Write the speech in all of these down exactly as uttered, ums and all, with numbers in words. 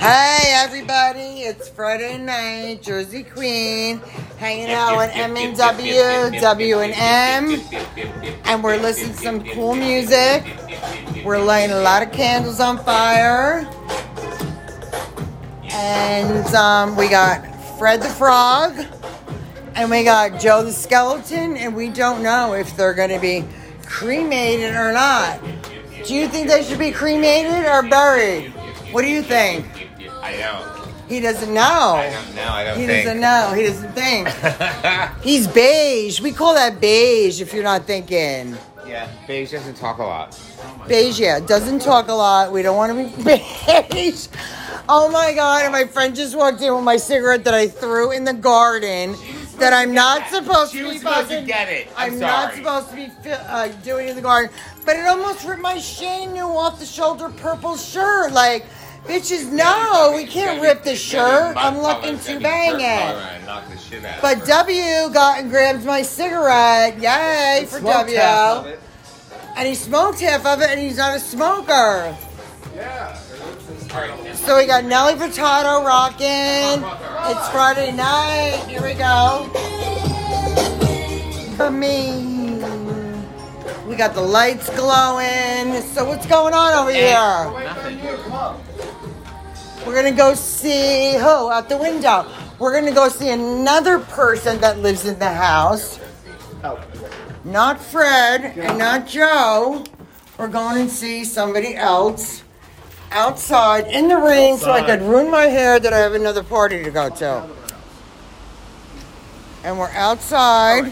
Hey everybody, it's Friday night, Jersey Queen, hanging out with M and W, W and M, and we're listening to some cool music. We're lighting a lot of candles on fire, and um, we got Fred the Frog, and we got Joe the Skeleton, and we don't know if they're going to be cremated or not. Do you think they should be cremated or buried? What do you think? I don't. He doesn't know. I don't know. I don't he think. doesn't know. He doesn't think. He's beige. We call that beige if you're not thinking. Yeah, beige doesn't talk a lot. Beige, yeah. Doesn't talk a lot. We don't want to be beige. Oh my God. And my friend just walked in with my cigarette that I threw in the garden that I'm not supposed She to was be supposed to fucking- get it. I'm I'm not sorry. supposed to be fi- uh, doing it in the garden. But it almost ripped my Shane New off the shoulder purple shirt. Like, bitches, no, we can't rip the shirt. I'm looking to bang it. Knock the shit out. But W got and grabbed my cigarette. Yay for W. And he smoked half of it, and he's not a smoker. Yeah. So we got Nelly Furtado rocking. It's Friday night. Here we go. For me. We got the lights glowing. So what's going on over here? We're going to go see who out the window. We're going to go see another person that lives in the house. Not Fred and not Joe. We're going and see somebody else outside in the rain so I could ruin my hair that I have another party to go to. And we're outside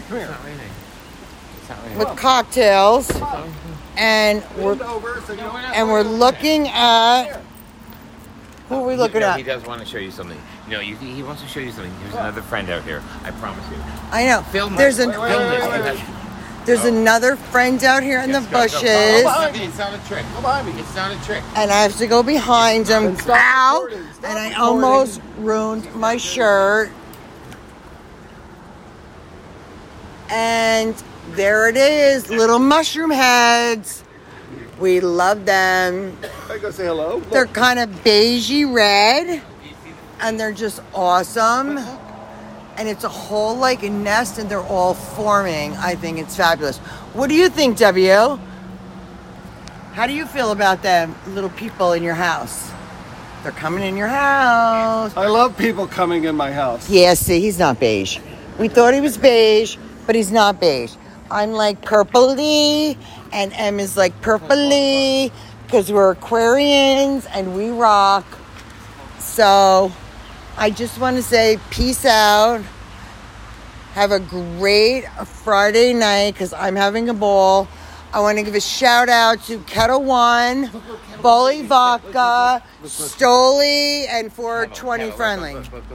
with cocktails, and we're and we're looking at who are we looking no, at? He does want to show you something. You know, you, he wants to show you something. There's another friend out here. I promise you. I know. Film There's this. an Film this. there's another friend out here in the Yes, go, go. bushes, Go behind me. It's not a trick. Go behind me. It's not a trick. and I have to go behind him. Ow! And I almost ruined my shirt. And there it is, little mushroom heads. We love them. I go say hello. They're kind of beigey red, and they're just awesome. And it's a whole like a nest, and they're all forming. I think it's fabulous. What do you think, W? How do you feel about them little people in your house? They're coming in your house. I love people coming in my house. Yeah, see, he's not beige. We thought he was beige, but he's not beige. I'm like purpley, and M is like purpley, because we're Aquarians and we rock. So I just want to say peace out. Have a great Friday night, because I'm having a ball. I want to give a shout out to Kettle One, Bully Vodka, Stoli, and four twenty Friendly.